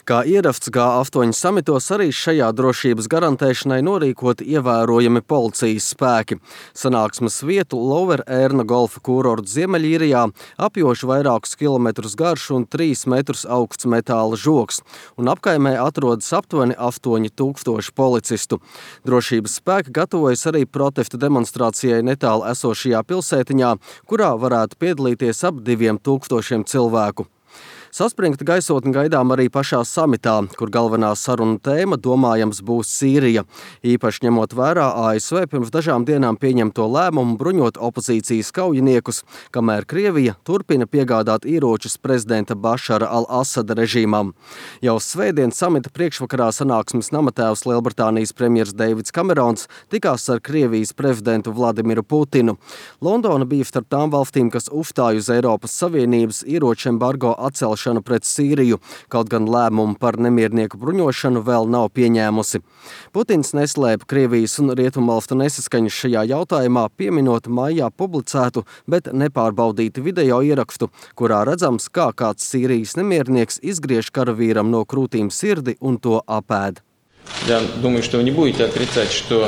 Kā ieraksts G8 samitos, arī šajā drošības garantēšanai norīkoti ievērojami policijas spēki. Sanāksmes vietu Lower Ērna golfa kurorts Ziemeļīrijā apjoš vairākus kilometrus garš un 3 metrus augsts metāla žogs, un apkaimē atrodas aptuveni 8000 policistu. Drošības spēki gatavojas arī protesta demonstrācijai netālu esošajā pilsētiņā, kurā varētu piedalīties ap 2000 cilvēku. Saspringta gaisotne gaidām arī pašā samitā, kur galvenā saruna tēma domājams būs Sīrija, īpaši ņemot vērā ASV pirms dažām dienām pieņemto lēmumu bruņot opozīcijas kaujiniekus, kamēr Krievija turpina piegādāt ieročus prezidenta Bašara al-Asada režīmam. Jau svētdien samita priekšvakarā sanāksmes namatēvs Lielbritānijas premjers Deivids Kamerons tikās ar Krievijas prezidentu Vladimiru Putinu. Londona bija starp tām valstīm, kas uzstāja uz Eiropas Savienības ieroču embargo atcelšanu pret Sīriju, kaut gan lēmumu par nemiernieku bruņošanu vēl nav pieņēmusi. Putins neslēpa Krievijas un Rietumvalstu nesaskaņas šajā jautājumā, pieminot maijā publicētu, bet nepārbaudītu video ierakstu, kurā redzams, kā kāds Sīrijas nemiernieks izgriež karavīram no krūtīm sirdi un to apēd. Я думаю, что вы не будете отрицать, что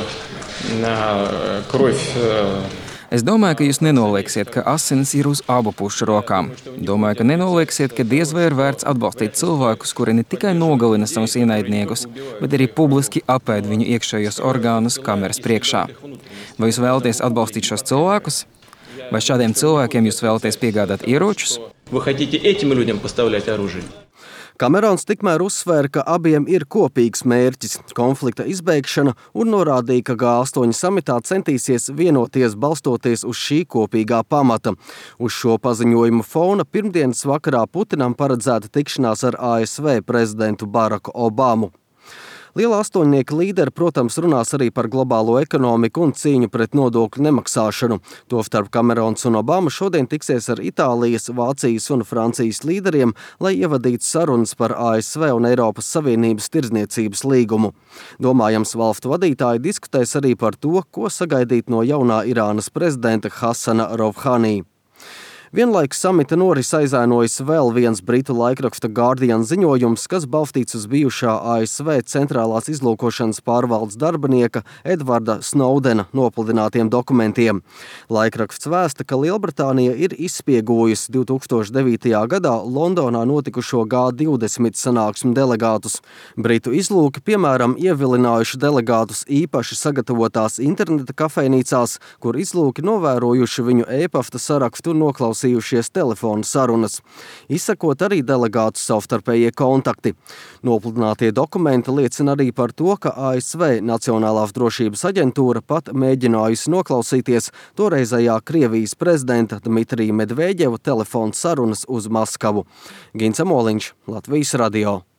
кровь. Es domāju, ka jūs nenolieksiet, ka asins ir uz abu pušu rokām. Domāju, ka nenolieksiet, ka diez vai ir vērts atbalstīt cilvēkus, kuri ne tikai nogalina savus ienaidniekus, bet arī publiski apēd viņu iekšējos orgānus kameras priekšā. Vai jūs vēlaties atbalstīt šos cilvēkus? Vai šādiem cilvēkiem jūs vēlaties piegādāt ieročus? Вы хотите этим людям поставлять оружие? Kamerons tikmēr uzsvēra, ka abiem ir kopīgs mērķis – konflikta izbeigšana, un norādīja, ka G8 samitā centīsies vienoties balstoties uz šī kopīgā pamata. Uz šo paziņojumu fona pirmdienas vakarā Putinam paredzēta tikšanās ar ASV prezidentu Baraku Obamu. Liela astoņnieka līderi, protams, runās arī par globālo ekonomiku un cīņu pret nodokļu nemaksāšanu. Tostarp Kamerons un Obama šodien tiksies ar Itālijas, Vācijas un Francijas līderiem, lai ievadītu sarunas par ASV un Eiropas Savienības tirdzniecības līgumu. Domājams, valstu vadītāji diskutēs arī par to, ko sagaidīt no jaunā Irānas prezidenta Hasana Rouhani. Vienlaikus samita noris aizēnojas vēl viens britu laikraksta Guardian ziņojums, kas balstīts uz bijušā ASV centrālās izlūkošanas pārvaldes darbinieka Edvarda Snowdena nopludinātiem dokumentiem. Laikraksts vēsta, ka Lielbritānija ir izspiegojusi 2009. gadā Londonā notikušo G20 sanāksmu delegātus. Britu izlūki, piemēram, ievilinājuši delegātus īpaši sagatavotās interneta kafejnīcās, kur izlūki novērojuši viņu e-pasta sarakstu un noklausījušies telefonu sarunas, izsakot arī delegātu savstarpējie kontakti. Nopludinātie dokumenti liecina arī par to, ka ASV Nacionālās drošības aģentūra pat mēģinājusi noklausīties toreizējā Krievijas prezidenta Dmitrija Medveģeva telefonu sarunas uz Maskavu. Gins Amoliņš, Latvijas radio.